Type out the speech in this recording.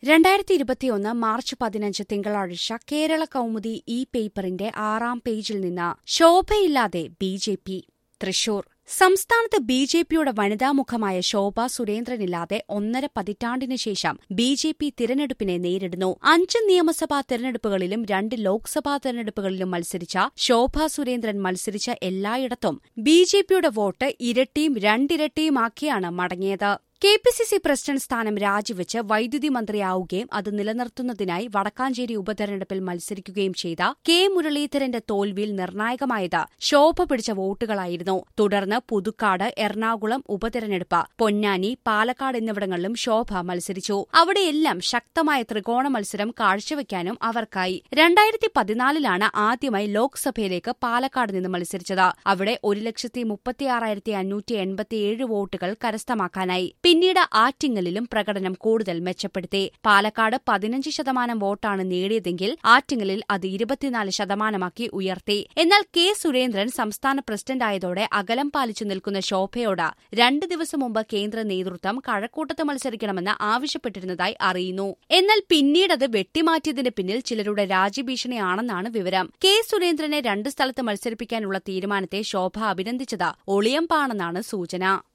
2021 March 15 തിങ്കളാഴ്ച കേരള കൗമുദി ഈ പേപ്പറിന്റെ 6-ാം പേജിൽ നിന്ന് ശോഭയില്ലാതെ ബിജെപി തൃശൂർ. സംസ്ഥാനത്ത് ബിജെപിയുടെ വനിതാമുഖമായ ശോഭാ സുരേന്ദ്രനില്ലാതെ 1.5 പതിറ്റാണ്ടിനു ശേഷം ബിജെപി തിരഞ്ഞെടുപ്പിനെ നേരിടുന്നു. 5 നിയമസഭാ തെരഞ്ഞെടുപ്പുകളിലും 2 ലോക്സഭാ തെരഞ്ഞെടുപ്പുകളിലും മത്സരിച്ച ശോഭാ സുരേന്ദ്രൻ മത്സരിച്ച എല്ലായിടത്തും ബിജെപിയുടെ വോട്ട് ഇരട്ടിയും രണ്ടിരട്ടിയുമാക്കിയാണ് മടങ്ങിയത്. കെപിസിസി പ്രസിഡന്റ് സ്ഥാനം രാജിവെച്ച് വൈദ്യുതി മന്ത്രിയാവുകയും അത് നിലനിർത്തുന്നതിനായി വടക്കാഞ്ചേരി ഉപതെരഞ്ഞെടുപ്പിൽ മത്സരിക്കുകയും ചെയ്ത കെ മുരളീധരന്റെ തോൽവിയിൽ നിർണായകമായത് ശോഭ പിടിച്ച വോട്ടുകളായിരുന്നു. തുടർന്ന് പുതുക്കാട്, എറണാകുളം ഉപതെരഞ്ഞെടുപ്പ്, പൊന്നാനി, പാലക്കാട് എന്നിവിടങ്ങളിലും ശോഭ മത്സരിച്ചു. അവിടെയെല്ലാം ശക്തമായ ത്രികോണ മത്സരം കാഴ്ചവെക്കാനും അവർക്കായി. 2014 ആദ്യമായി ലോക്സഭയിലേക്ക് പാലക്കാട് നിന്ന് മത്സരിച്ചത്. അവിടെ 1,36,587 വോട്ടുകൾ കരസ്ഥമാക്കാനായി. പിന്നീട് ആറ്റിങ്ങലിലും പ്രകടനം കൂടുതൽ മെച്ചപ്പെടുത്തി. പാലക്കാട് 15% വോട്ടാണ് നേടിയതെങ്കിൽ ആറ്റിങ്ങലിൽ അത് 24% ഉയർത്തി. എന്നാൽ കെ സുരേന്ദ്രൻ സംസ്ഥാന പ്രസിഡന്റായതോടെ അകലം പാലിച്ചു നിൽക്കുന്ന ശോഭയോട് 2 ദിവസം മുമ്പ് കേന്ദ്ര നേതൃത്വം കഴക്കൂട്ടത്ത് മത്സരിക്കണമെന്ന് ആവശ്യപ്പെട്ടിരുന്നതായി അറിയുന്നു. എന്നാൽ പിന്നീടത് വെട്ടിമാറ്റിയതിന് പിന്നിൽ ചിലരുടെ രാജ്യഭീഷണിയാണെന്നാണ് വിവരം. കെ സുരേന്ദ്രനെ 2 സ്ഥലത്ത് മത്സരിപ്പിക്കാനുള്ള തീരുമാനത്തെ ശോഭ അഭിനന്ദിച്ചത് ഒളിയമ്പാണെന്നാണ് സൂചന.